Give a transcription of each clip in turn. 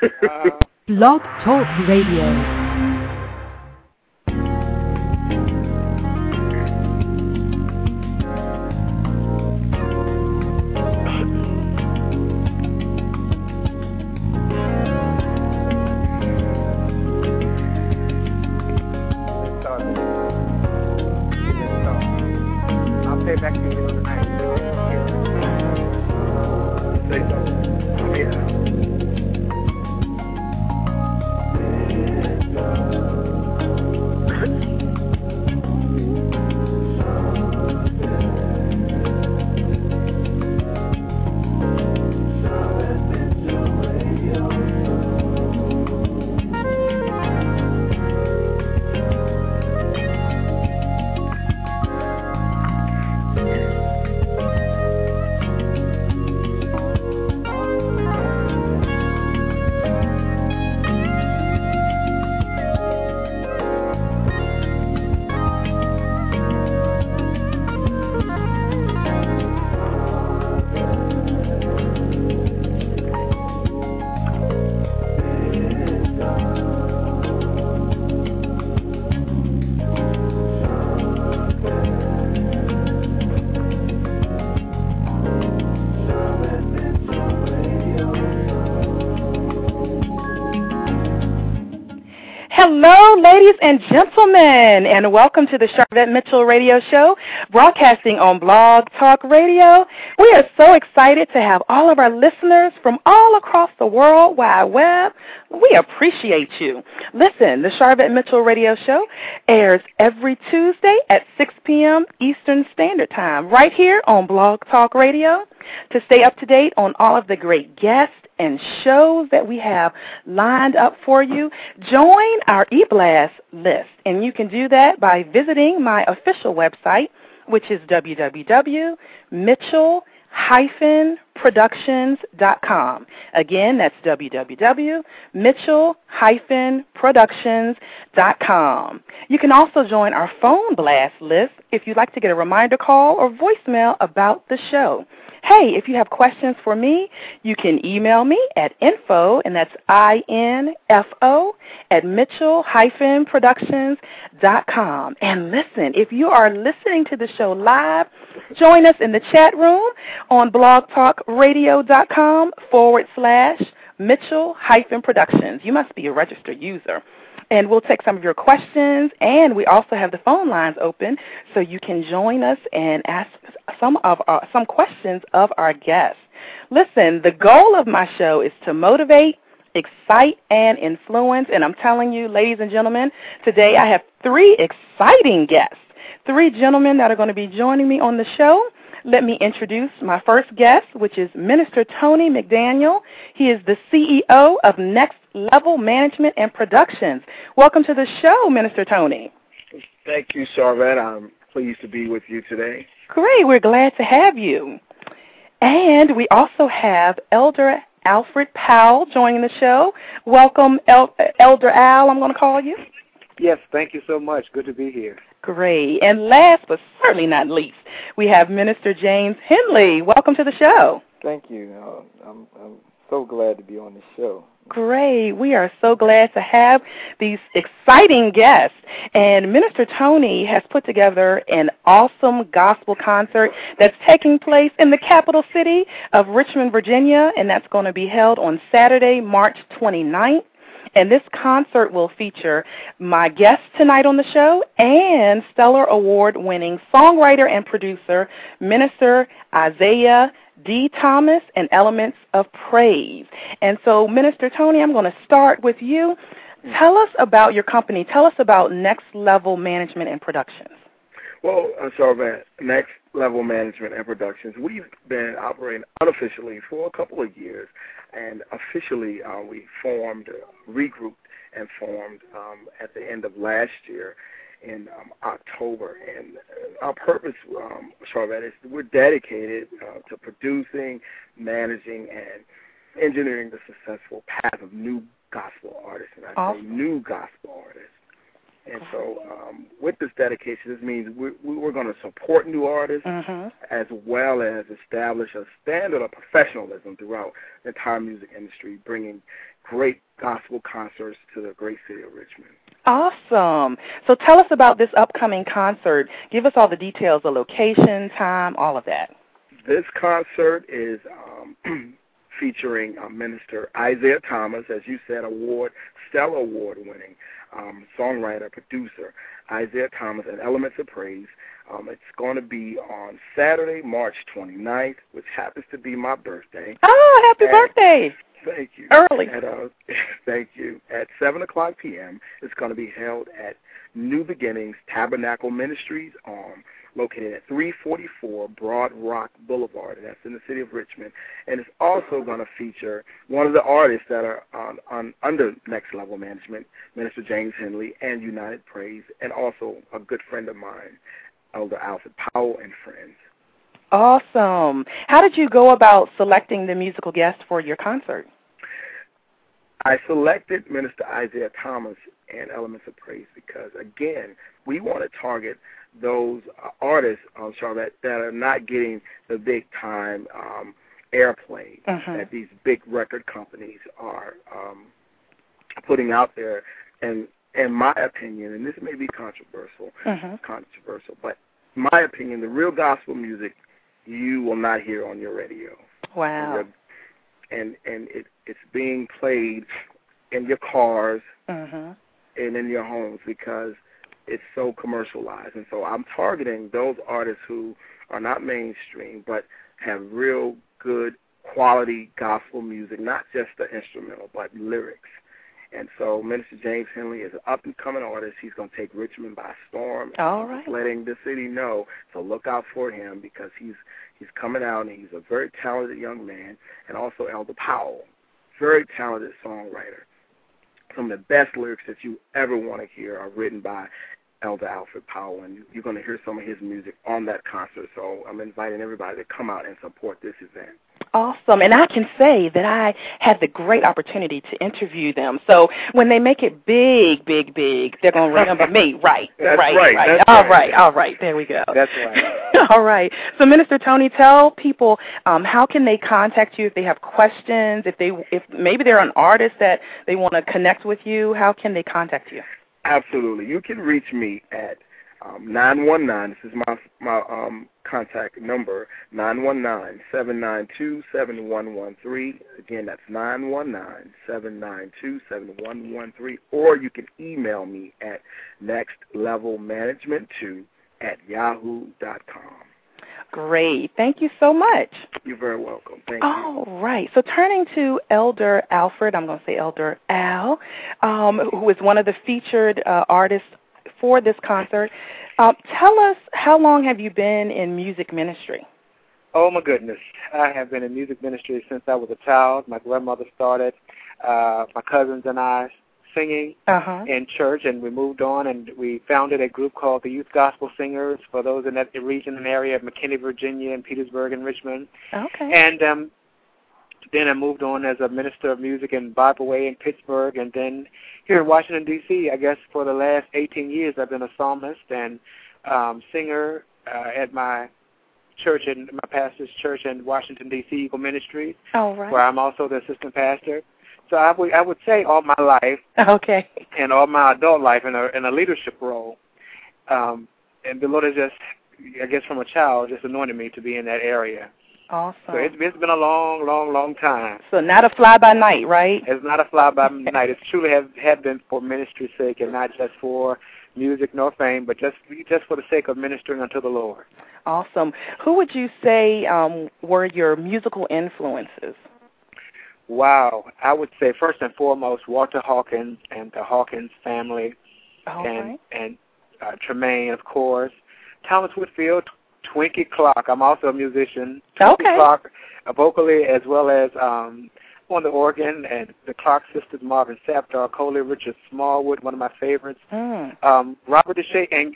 Blog Talk Radio. Hello, ladies and gentlemen, and welcome to the Charvette Mitchell Radio Show, broadcasting on Blog Talk Radio. We are so excited to have all of our listeners from all across the World Wide Web. We appreciate you. Listen, the Charvette Mitchell Radio Show airs every Tuesday at 6 p.m. Eastern Standard Time, right here on Blog Talk Radio. To stay up to date on all of the great guests and shows that we have lined up for you, join our eBlast list. And you can do that by visiting my official website, which is www.mitchell-productions.com. Again, that's www.mitchell-productions.com. You can also join our phone blast list if you'd like to get a reminder call or voicemail about the show. Hey, if you have questions for me, you can email me at info, and that's INFO, at mitchell-productions.com. And listen, if you are listening to the show live, join us in the chat room on blogtalkradio.com/Mitchell-Productions. You must be a registered user. And we'll take some of your questions, and we also have the phone lines open so you can join us and ask some questions of our guests. Listen, the goal of my show is to motivate, excite, and influence, and I'm telling you, ladies and gentlemen, today I have three exciting guests, three gentlemen that are going to be joining me on the show. Let me introduce my first guest, which is Minister Tony McDaniel. He is the CEO of Next Level Management and Productions. Welcome to the show, Minister Tony. Thank you, Charvette. I'm pleased to be with you today. Great. We're glad to have you. And we also have Elder Alfred Powell joining the show. Welcome, Elder Al, I'm going to call you. Yes, thank you so much. Good to be here. Great. And last but certainly not least, we have Minister James Henley. Welcome to the show. Thank you. I'm so glad to be on the show. Great. We are so glad to have these exciting guests. And Minister Tony has put together an awesome gospel concert that's taking place in the capital city of Richmond, Virginia, and that's going to be held on Saturday, March 29th. And this concert will feature my guest tonight on the show and Stellar Award-winning songwriter and producer, Minister Isaiah D. Thomas, and Elements of Praise. And so, Minister Tony, I'm going to start with you. Tell us about your company. Tell us about Next Level Management and Productions. Well, Charvette, Next Level Management and Productions, we've been operating unofficially for a couple of years, and officially we regrouped and formed at the end of last year in October. And our purpose, Charvette, is we're dedicated to producing, managing, and engineering the successful path of new gospel artists, and I say new gospel artists. And so with this dedication, this means we're going to support new artists as well as establish a standard of professionalism throughout the entire music industry, bringing great gospel concerts to the great city of Richmond. Awesome. So tell us about this upcoming concert. Give us all the details, the location, time, all of that. This concert is featuring Minister Isaiah Thomas, as you said, Stellar Award-winning songwriter, producer, Isaiah Thomas, and Elements of Praise. It's going to be on Saturday, March 29th, which happens to be my birthday. Oh, happy birthday. Thank you. Early. Thank you. At 7 o'clock p.m., it's going to be held at New Beginnings Tabernacle Ministries, located at 344 Broad Rock Boulevard, and that's in the city of Richmond. And it's also going to feature one of the artists that are under Next Level Management, Minister James Henley, and United Praise, and also a good friend of mine, Elder Alfred Powell and friends. Awesome. How did you go about selecting the musical guests for your concert? I selected Minister Isaiah Thomas and Elements of Praise because, again, we want to target those artists, Charlotte, that are not getting the big-time airplay that these big record companies are putting out there. And in my opinion, and this may be controversial, but in my opinion, the real gospel music you will not hear on your radio. Wow. And it's being played in your cars and in your homes because it's so commercialized. And so I'm targeting those artists who are not mainstream but have real good quality gospel music, not just the instrumental but lyrics. And so Minister James Henley is an up-and-coming artist. He's going to take Richmond by storm. All right. Letting the city know. So look out for him because he's coming out, and he's a very talented young man. And also Elder Powell, very talented songwriter. Some of the best lyrics that you ever want to hear are written by Elder Alfred Powell, and you're going to hear some of his music on that concert. So I'm inviting everybody to come out and support this event. Awesome. And I can say that I had the great opportunity to interview them. So when they make it big, they're going to remember me. Right. That's right. That's All right. There we go. That's right. All right. So Minister Tony, tell people how can they contact you if they have questions, if maybe they're an artist that they want to connect with you, how can they contact you? Absolutely. You can reach me at 919. This is my contact number, 919-792-7113. Again, that's 919-792-7113. Or you can email me at nextlevelmanagement2@yahoo.com. Great. Thank you so much. You're very welcome. Thank you. All right. So turning to Elder Alfred, I'm going to say Elder Al, who is one of the featured artists for this concert. Tell us, how long have you been in music ministry? Oh, my goodness. I have been in music ministry since I was a child. My grandmother started, my cousins and I singing in church, and we moved on, and we founded a group called the Youth Gospel Singers for those in that region and area of McKinney, Virginia, and Petersburg and Richmond. Okay. And then I moved on as a minister of music in Bible Way in Pittsburgh, and then here in Washington, D.C., I guess for the last 18 years I've been a psalmist and singer at my church, in my pastor's church in Washington, D.C., Eagle Ministries, where I'm also the assistant pastor. So I would say all my life, and all my adult life in a leadership role, and the Lord has just, I guess from a child, just anointed me to be in that area. Awesome. So it's been a long time. So not a fly-by-night, right? It's not a fly-by-night. It's truly have been for ministry's sake and not just for music nor fame, but just for the sake of ministering unto the Lord. Awesome. Who would you say were your musical influences? Wow. I would say first and foremost Walter Hawkins and the Hawkins family, and Tremaine, of course, Thomas Whitfield, Twinkie Clark. I'm also a musician. Twinkie Clark, vocally as well as on the organ, and the Clark sisters, Marvin Sapp, Dar Coley, Richard Smallwood, one of my favorites. Robert Deshay, and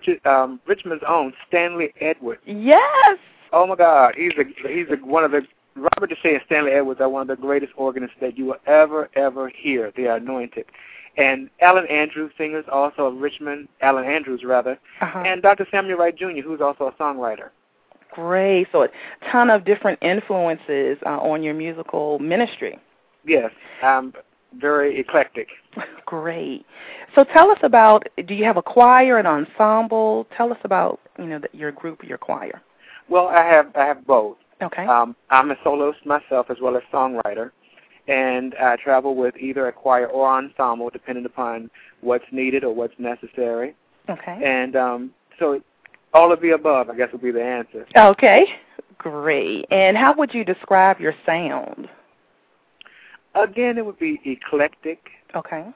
Richmond's own Stanley Edwards. Yes. Oh my God, he's one of the Robert Deshea and Stanley Edwards are one of the greatest organists that you will ever hear. They are anointed. And Alan Andrews, singers also of Richmond, Alan Andrews rather, and Dr. Samuel Wright Jr., who's also a songwriter. Great. So a ton of different influences on your musical ministry. Yes, very eclectic. Great. So tell us about, do you have a choir, an ensemble? Tell us about, your group, your choir. Well, I have both. Okay. I'm a soloist myself as well as songwriter, and I travel with either a choir or ensemble depending upon what's needed or what's necessary. Okay. And so all of the above, I guess, would be the answer. Okay. Great. And how would you describe your sound? Again, it would be eclectic. Okay.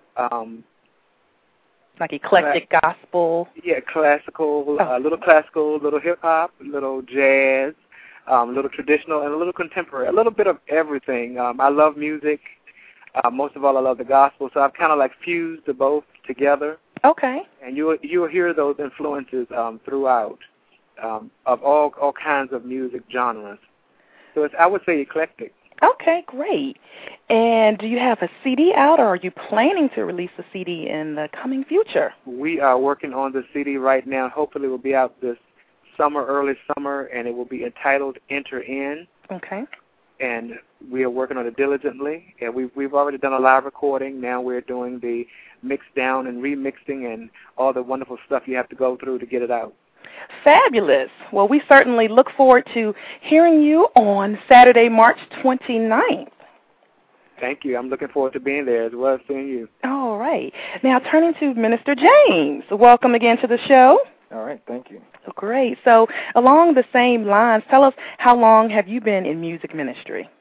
Like eclectic gospel? Yeah, classical, a little classical, a little hip-hop, a little jazz, a little traditional, and a little contemporary, a little bit of everything. I love music. Most of all, I love the gospel, so I've kind of like fused the both together. Okay. And you'll hear those influences throughout of all kinds of music genres. So I would say eclectic. Okay, great. And do you have a CD out, or are you planning to release a CD in the coming future? We are working on the CD right now. Hopefully it will be out this summer, early summer, and it will be entitled Enter In. Okay. And we are working on it diligently. And we've already done a live recording. Now we're doing the mix down and remixing and all the wonderful stuff you have to go through to get it out. Fabulous. Well, we certainly look forward to hearing you on Saturday, March 29th. Thank you. I'm looking forward to being there as well as seeing you. All right. Now, turning to Minister James. Welcome again to the show. All right. Thank you. Great. So, along the same lines, tell us, how long have you been in music ministry?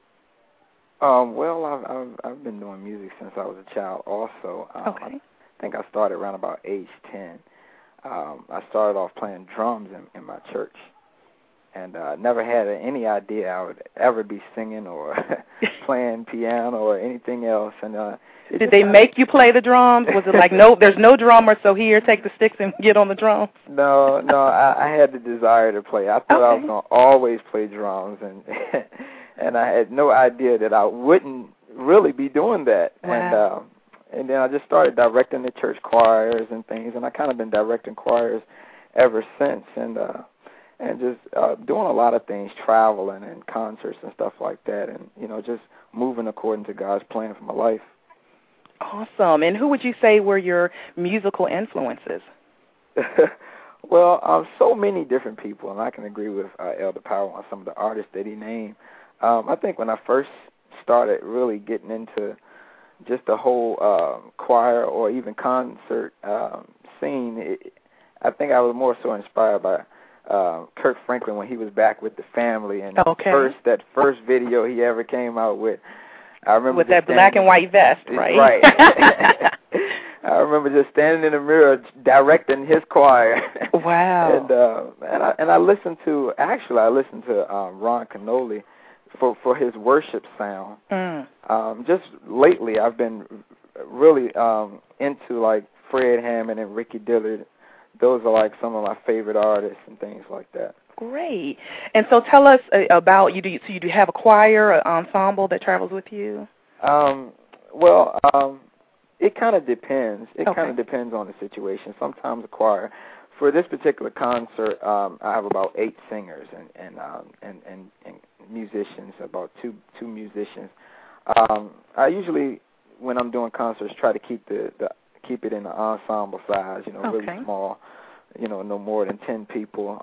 Well, I've been doing music since I was a child also. Okay. I think I started around about age 10. I started off playing drums in my church, and never had any idea I would ever be singing or playing piano or anything else. And did they make you play the drums? Was it like, no, there's no drummer, so here, take the sticks and get on the drums? No, I had the desire to play. I thought I was going to always play drums, and and I had no idea that I wouldn't really be doing that. Wow. And then I just started directing the church choirs and things, and I kind of been directing choirs ever since, and just doing a lot of things, traveling and concerts and stuff like that, and just moving according to God's plan for my life. Awesome. And who would you say were your musical influences? Well, so many different people, and I can agree with Elder Powell on some of the artists that he named. I think when I first started really getting into just the whole choir or even concert scene, I think I was more so inspired by Kirk Franklin when he was back with the family, and that first video he ever came out with. I remember with that black and white vest, right? Right. I remember just standing in the mirror directing his choir. Wow. And I listened to Ron Canoli for his worship sound. Just lately, I've been really into like Fred Hammond and Ricky Dillard. Those are like some of my favorite artists and things like that. Great. And so tell us about you. So you do have a choir, an ensemble that travels with you? It kind of depends. It kind of depends on the situation. Sometimes a choir. For this particular concert, I have about 8 singers and musicians, about two musicians. I usually, when I'm doing concerts, try to keep it in the ensemble size, really small, no more than 10 people,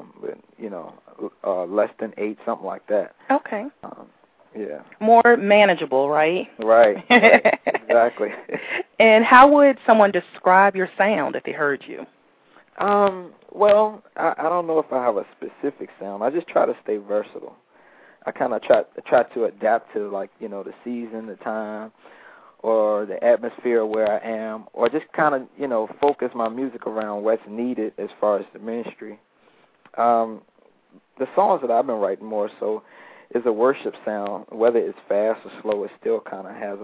less than 8, something like that. Okay. Yeah. More manageable, right? Right. Exactly. And how would someone describe your sound if they heard you? Well, I don't know if I have a specific sound. I just try to stay versatile. I kind of try to adapt to, like, the season, the time, or the atmosphere where I am, or just kind of, focus my music around what's needed as far as the ministry. The songs that I've been writing more so is a worship sound. Whether it's fast or slow, it still kind of has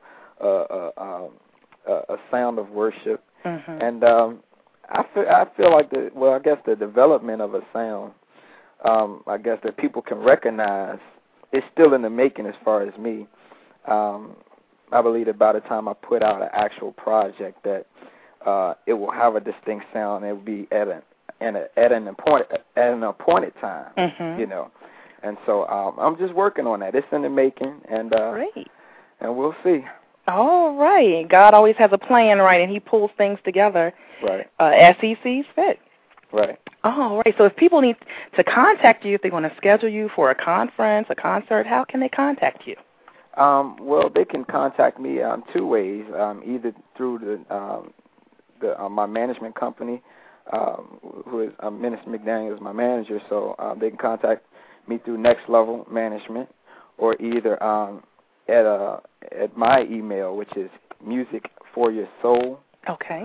a sound of worship. Mm-hmm. And I feel like the development of a sound, I guess that people can recognize it's still in the making as far as me. I believe that by the time I put out an actual project that it will have a distinct sound. It will be at an appointed time, you know. And so I'm just working on that. It's in the making, and great. And we'll see. All right. God always has a plan, right, and he pulls things together as he sees fit. Right. All right. So if people need to contact you, if they want to schedule you for a conference, a concert, how can they contact you? Well, they can contact me two ways, either through my management company, who is Minister McDaniel is my manager, so they can contact me through Next Level Management, or either at my email, which is Music for Your Soul. Okay.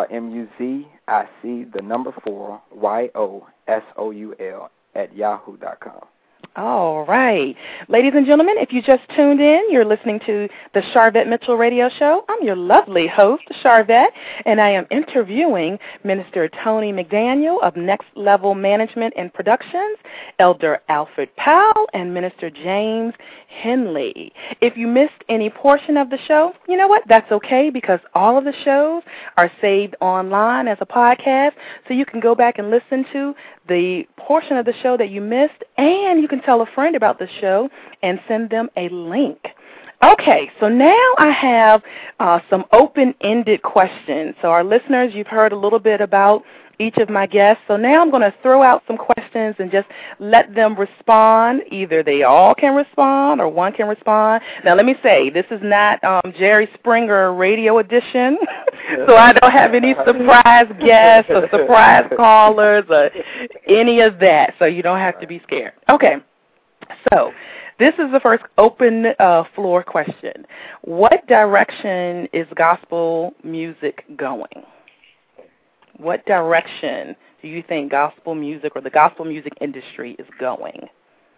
MUZIC4YOSOUL @yahoo.com. All right. Ladies and gentlemen, if you just tuned in, you're listening to the Sharvette Mitchell Radio Show. I'm your lovely host, Sharvette, and I am interviewing Minister Tony McDaniel of Next Level Management and Productions, Elder Alfred Powell, and Minister James Henley. If you missed any portion of the show, you know what? That's okay, because all of the shows are saved online as a podcast, so you can go back and listen to the portion of the show that you missed, and you can tell a friend about the show and send them a link. Okay, so now I have some open-ended questions. So our listeners, you've heard a little bit about each of my guests. So now I'm going to throw out some questions and just let them respond. Either they all can respond or one can respond. Now, let me say, this is not Jerry Springer radio edition, so I don't have any surprise guests or surprise callers or any of that, so you don't have to be scared. Okay, so this is the first open floor question. What direction is gospel music going? What direction do you think gospel music or the gospel music industry is going?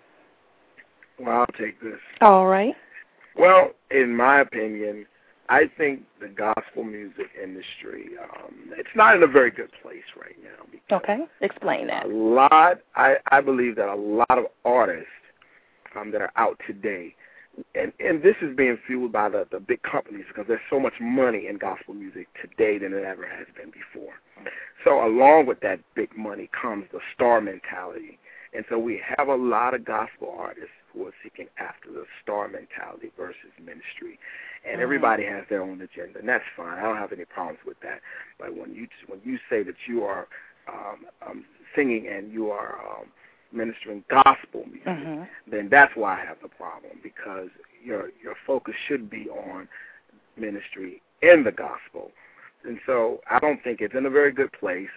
Well, I'll take this. All right. Well, in my opinion, I think the gospel music industry, it's not in a very good place right now. Okay. Explain that. I believe that a lot of artists that are out today, and this is being fueled by the big companies, because there's so much money in gospel music today than it ever has been before. So along with that big money comes the star mentality. And so we have a lot of gospel artists who are seeking after the star mentality versus ministry. And everybody has their own agenda, and that's fine. I don't have any problems with that. But when you say that you are singing and you are ministering gospel music, then that's why I have the problem, because your focus should be on ministry in the gospel. And so I don't think it's in a very good place.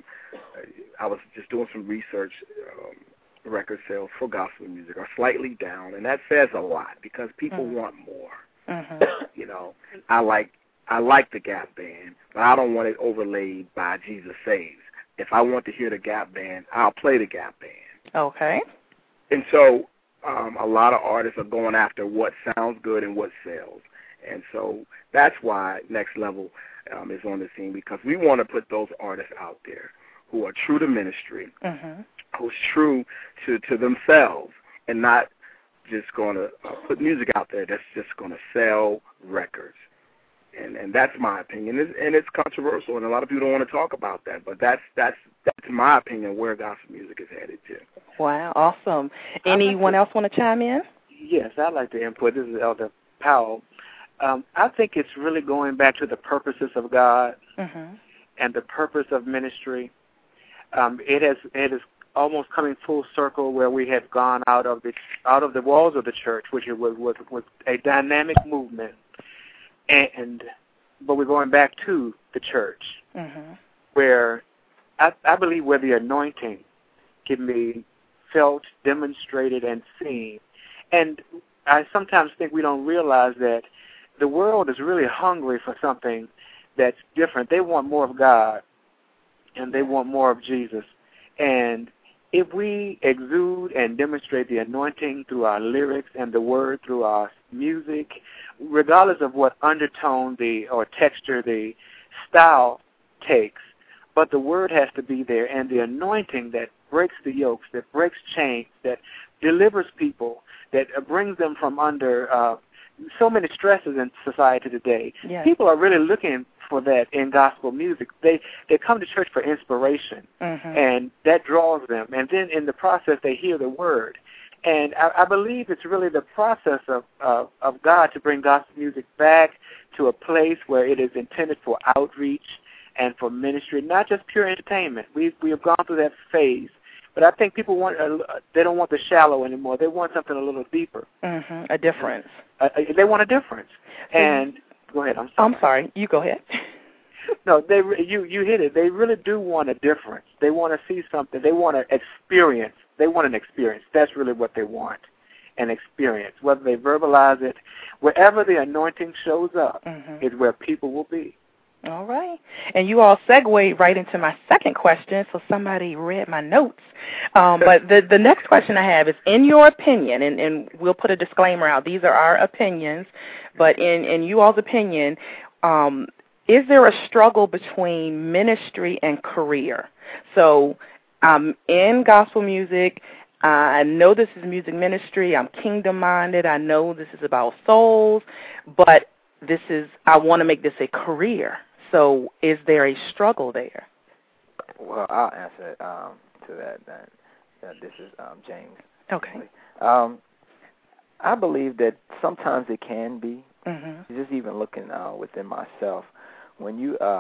I was just doing some research. Record sales for gospel music are slightly down, and that says a lot, because people want more. You know, I like the Gap Band, but I don't want it overlaid by Jesus Saves. If I want to hear the Gap Band, I'll play the Gap Band. Okay. And so a lot of artists are going after what sounds good and what sells. And so that's why Next Level is on the scene, because we want to put those artists out there who are true to ministry, who's true to themselves, and not just going to put music out there that's just going to sell records. And that's my opinion, and it's controversial, and a lot of people don't want to talk about that, but that's my opinion where gospel music is headed to. Wow, awesome. Anyone else want to chime in? Yes, I'd like to input. This is Elder Powell. I think it's really going back to the purposes of God and the purpose of ministry. It is almost coming full circle, where we have gone out of the walls of the church, which was a dynamic movement, but we're going back to the church, where I believe where the anointing can be felt, demonstrated, and seen. And I sometimes think we don't realize that the world is really hungry for something that's different. They want more of God, and they want more of Jesus. And if we exude and demonstrate the anointing through our lyrics and the word through our music, regardless of what undertone or texture the style takes, but the word has to be there, and the anointing that breaks the yokes, that breaks chains, that delivers people, that brings them from under so many stresses in society today. Yes. People are really looking for that in gospel music. They come to church for inspiration, and that draws them. And then in the process, they hear the word. And I believe it's really the process of God to bring gospel music back to a place where it is intended for outreach and for ministry, not just pure entertainment. We have gone through that phase. But I think people they don't want the shallow anymore. They want something a little deeper. A difference. They want a difference. And go ahead. I'm sorry. You go ahead. No, you hit it. They really do want a difference. They want to see something. They want to experience. They want an experience. That's really what they want, an experience. Whether they verbalize it, wherever the anointing shows up is where people will be. All right. And you all segued right into my second question, so somebody read my notes. But the next question I have is, in your opinion, and we'll put a disclaimer out, these are our opinions, but in you all's opinion, is there a struggle between ministry and career? So I'm in gospel music. I know this is music ministry. I'm kingdom-minded. I know this is about souls, but I want to make this a career. So is there a struggle there? Well, I'll answer to that. This is James. Okay. I believe that sometimes it can be. Just even looking within myself, when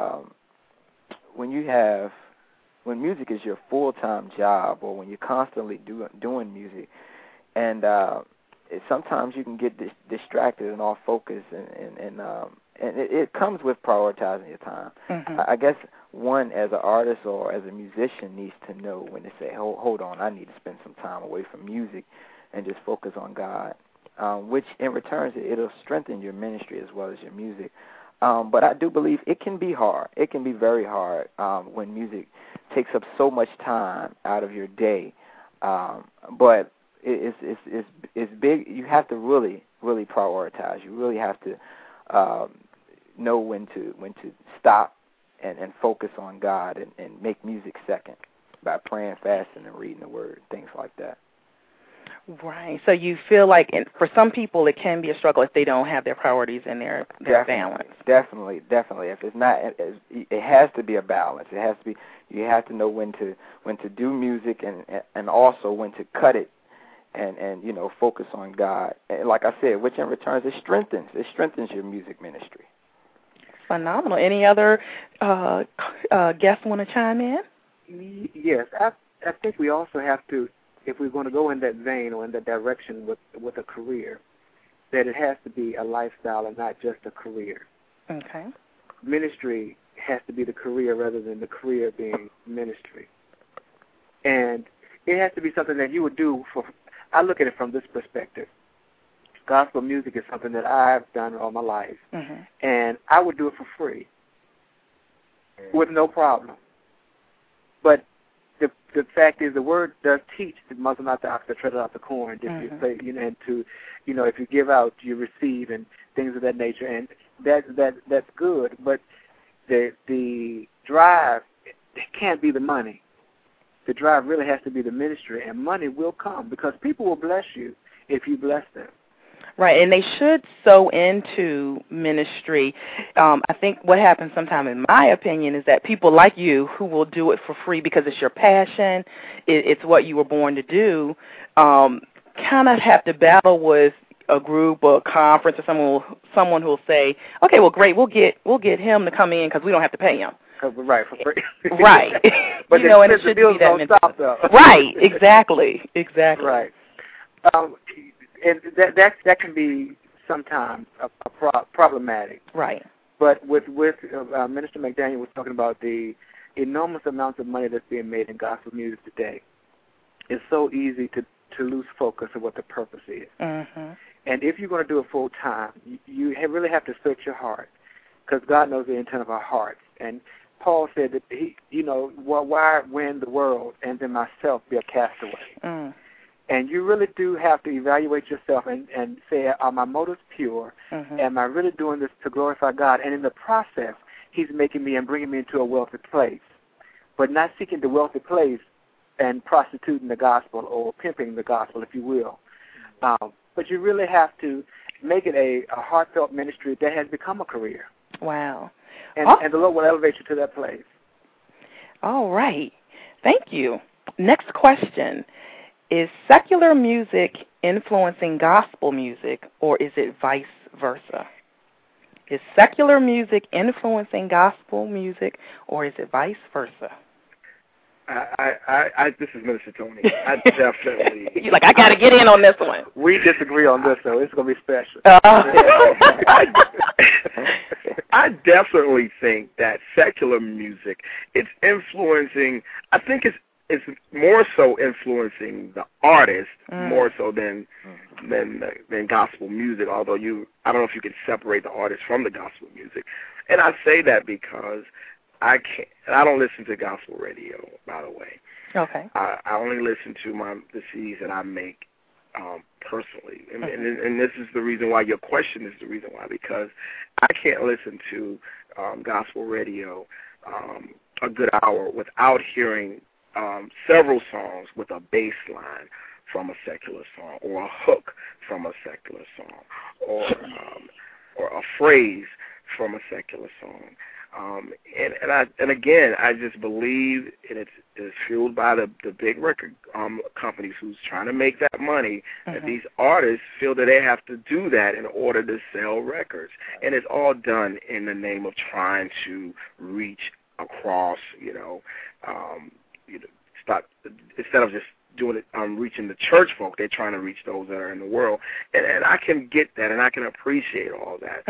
music is your full-time job, or when you're constantly doing music, and sometimes you can get distracted and off focus, and it comes with prioritizing your time. I guess one, as an artist or as a musician, needs to know when to say, hold on, I need to spend some time away from music and just focus on God, which in return, it'll strengthen your ministry as well as your music. But I do believe it can be hard. It can be very hard when music takes up so much time out of your day. But it's big. You have to really, really prioritize. You really have to know when to stop and focus on God and make music second by praying, fasting, and reading the Word, things like that. Right. So you feel like, for some people, it can be a struggle if they don't have their priorities and their balance. Definitely. If it's not, it has to be a balance. It has to be. You have to know when to do music and also when to cut it, and focus on God. And like I said, which in return it strengthens your music ministry. Phenomenal. Any other guests want to chime in? Yes, I think we also have to, if we're going to go in that vein or in that direction with a career, that it has to be a lifestyle and not just a career. Okay. Ministry has to be the career rather than the career being ministry. And it has to be something that you would do I look at it from this perspective. Gospel music is something that I've done all my life, and I would do it for free with no problem. But the fact is, the Word does teach to muzzle not the ox that treadeth out the corn. If you say, and to, if you give out, you receive, and things of that nature, and that's good. But the drive, it can't be the money. The drive really has to be the ministry, and money will come because people will bless you if you bless them. Right, and they should sow into ministry. I think what happens sometimes, in my opinion, is that people like you who will do it for free because it's your passion, it's what you were born to do, kind of have to battle with a group or a conference or someone who will say, okay, well, great, we'll get him to come in because we don't have to pay him. Right, for free. Right. But and it shouldn't be that don't stop, though. Right, exactly. Right. And that can be sometimes problematic. Right. But with Minister McDaniel was talking about the enormous amounts of money that's being made in gospel music today. It's so easy to lose focus of what the purpose is. And if you're going to do it full time, you really have to search your heart, because God knows the intent of our hearts. And Paul said that why win the world and then myself be a castaway? And you really do have to evaluate yourself and say, are my motives pure? Am I really doing this to glorify God? And in the process, he's making me and bringing me into a wealthy place. But not seeking the wealthy place and prostituting the gospel or pimping the gospel, if you will. But you really have to make it a heartfelt ministry that has become a career. Wow. And the Lord will elevate you to that place. All right. Thank you. Next question. Is secular music influencing gospel music, or is it vice versa? Is secular music influencing gospel music, or is it vice versa? This is Minister Tony. I definitely. You're like, I got to get in on this one. We disagree on this, though. It's going to be special. I definitely think that secular music, it's influencing. I think it's more so influencing the artist more so than gospel music. Although I don't know if you can separate the artist from the gospel music, and I say that because I don't listen to gospel radio, by the way. Okay. I only listen to the CDs that I make personally, and this is the reason why your question is the reason why, because I can't listen to gospel radio a good hour without hearing several songs with a bass line from a secular song, or a hook from a secular song, or a phrase from a secular song. And again, I just believe it's fueled by the big record companies who's trying to make that money. That these artists feel that they have to do that in order to sell records, and it's all done in the name of trying to reach across, stop instead of just doing it, reaching the church folk. They're trying to reach those that are in the world, and I can get that, and I can appreciate all that,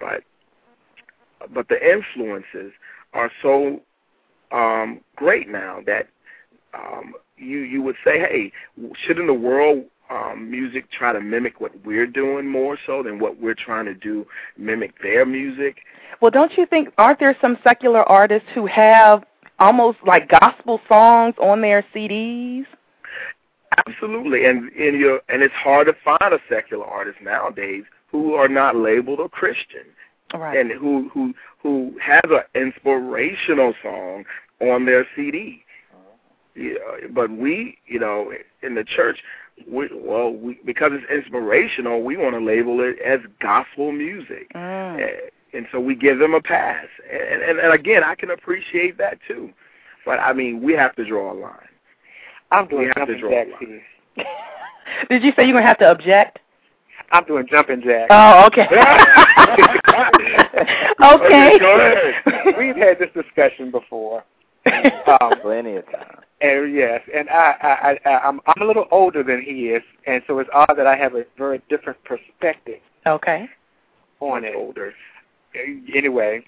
but the influences are so great now that you would say, hey, shouldn't the world music try to mimic what we're doing more so than what we're trying to do, mimic their music? Well, don't you think, aren't there some secular artists who have almost like gospel songs on their CDs? Absolutely, and it's hard to find a secular artist nowadays who are not labeled a Christian. Right. And who has an inspirational song on their CD. But we, in the church, because it's inspirational, we want to label it as gospel music. And so we give them a pass. And again, I can appreciate that too. But, I mean, we have to draw a line. I'm doing jumping jacks here. Did you say you're going to have to object? I'm doing jumping jacks. Oh, okay. Okay. Go ahead. We've had this discussion before. Plenty of time. And yes, and I'm a little older than he is, and so it's odd that I have a very different perspective. Okay. On it. Older. Anyway,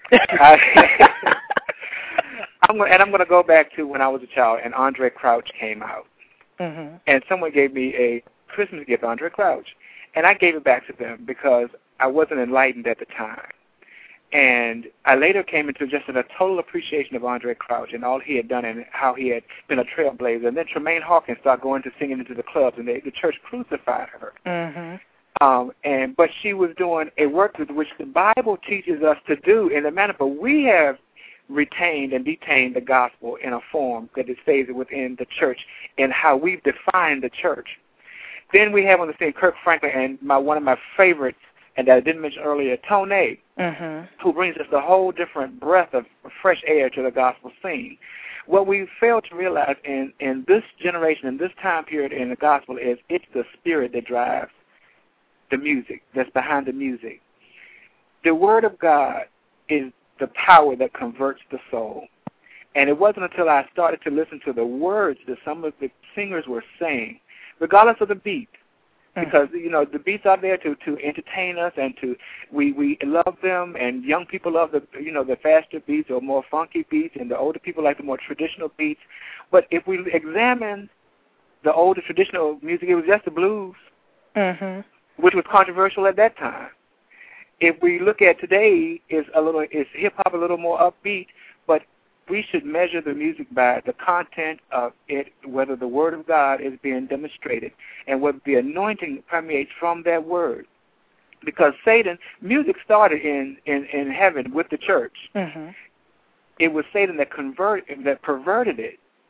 I'm going to go back to when I was a child, and Andre Crouch came out, and someone gave me a Christmas gift, Andre Crouch. And I gave it back to them because I wasn't enlightened at the time. And I later came into just a total appreciation of Andre Crouch and all he had done and how he had been a trailblazer. And then Tremaine Hawkins started going to singing into the clubs, and the church crucified her. But she was doing a work with which the Bible teaches us to do in a manner, but we have retained and detained the gospel in a form that it stays within the church and how we've defined the church. Then we have on the scene Kirk Franklin and one of my favorites, and that I didn't mention earlier, Tone, who brings us a whole different breath of fresh air to the gospel scene. What we fail to realize in this generation, in this time period in the gospel, is it's the spirit that drives the music, that's behind the music. The Word of God is the power that converts the soul. And it wasn't until I started to listen to the words that some of the singers were saying, regardless of the beat, because the beats are there to entertain us, and we love them, and young people love the faster beats or more funky beats, and the older people like the more traditional beats. But if we examine the older traditional music, it was just the blues, which was controversial at that time. If we look at today, is hip hop a little more upbeat, but we should measure the music by the content of it, whether the Word of God is being demonstrated, and whether the anointing permeates from that Word. Because music started in heaven with the church. It was Satan that perverted it,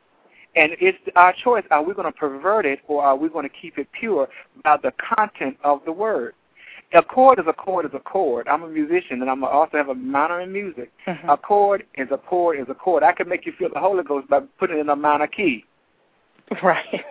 And it's our choice. Are we going to pervert it, or are we going to keep it pure by the content of the word? A chord is a chord is a chord. I'm a musician, and I also have a minor in music. Mm-hmm. A chord is a chord is a chord. I can make you feel the Holy Ghost by putting it in a minor key. Right.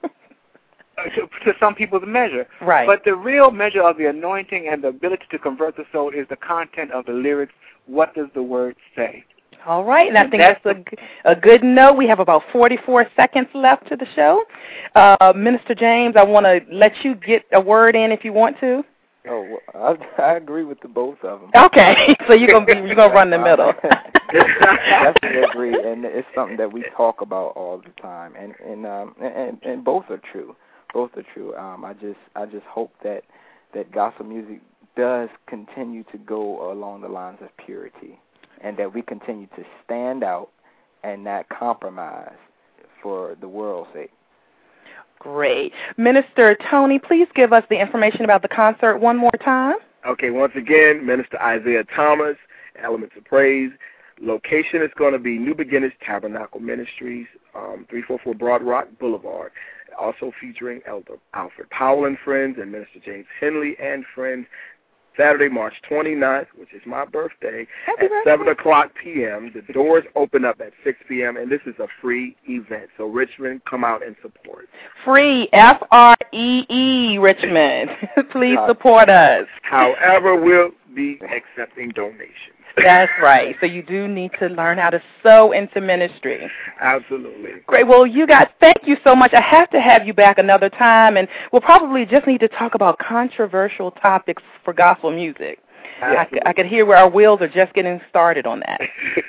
To some people's measure. Right. But the real measure of the anointing and the ability to convert the soul is the content of the lyrics. What does the word say? All right, and I think that's a good note. We have about 44 seconds left to the show. Minister James, I want to let you get a word in if you want to. Oh, I agree with the both of them. Okay, so you're gonna run the middle. Definitely agree, and it's something that we talk about all the time, and both are true. Both are true. I just hope that gospel music does continue to go along the lines of purity, and that we continue to stand out and not compromise for the world's sake. Great. Minister Tony, please give us the information about the concert one more time. Okay, once again, Minister Isaiah Thomas, Elements of Praise. Location is going to be New Beginners Tabernacle Ministries, 344 Broad Rock Boulevard. Also featuring Elder Alfred Powell and friends and Minister James Henley and friends. Saturday, March 29th, which is my birthday, at 7 o'clock p.m. The doors open up at 6 p.m., and this is a free event. So, Richmond, come out and support. Free, Free, Richmond. Please support us. However, we'll be accepting donations. That's right. So you do need to learn how to sow into ministry. Absolutely. Great. Well, you guys, thank you so much. I have to have you back another time, and we'll probably just need to talk about controversial topics for gospel music. I could hear where our wheels are just getting started on that.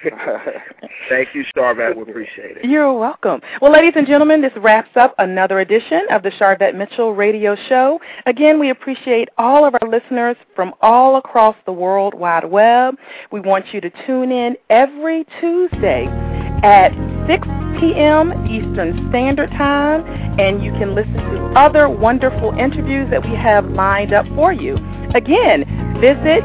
Thank you, Sharvette. We appreciate it. You're welcome. Well, ladies and gentlemen, this wraps up another edition of the Sharvette Mitchell Radio Show. Again, we appreciate all of our listeners from all across the World Wide Web. We want you to tune in every Tuesday at 6 p.m. Eastern Standard Time, and you can listen to other wonderful interviews that we have lined up for you. Again, visit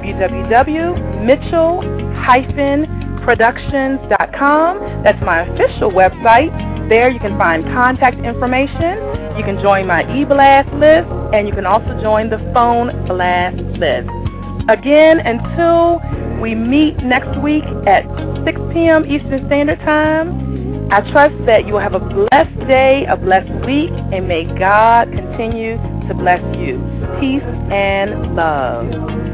www.mitchell-productions.com. That's my official website. There you can find contact information. You can join my e-blast list, and you can also join the phone blast list. Again, until we meet next week at 6 p.m. Eastern Standard Time, I trust that you will have a blessed day, a blessed week, and may God continue to bless you. Peace and love.